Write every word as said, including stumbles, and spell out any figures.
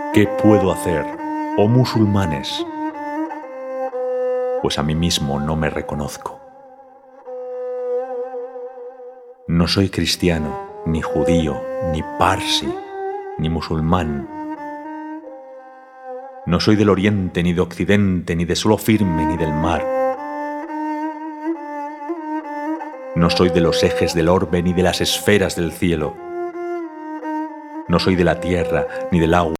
¿Qué puedo hacer, oh musulmanes? Pues a mí mismo no me reconozco. No soy cristiano, ni judío, ni parsi, ni musulmán. No soy del oriente, ni de occidente, ni de suelo firme, ni del mar. No soy de los ejes del orbe, ni de las esferas del cielo. No soy de la tierra, ni del agua.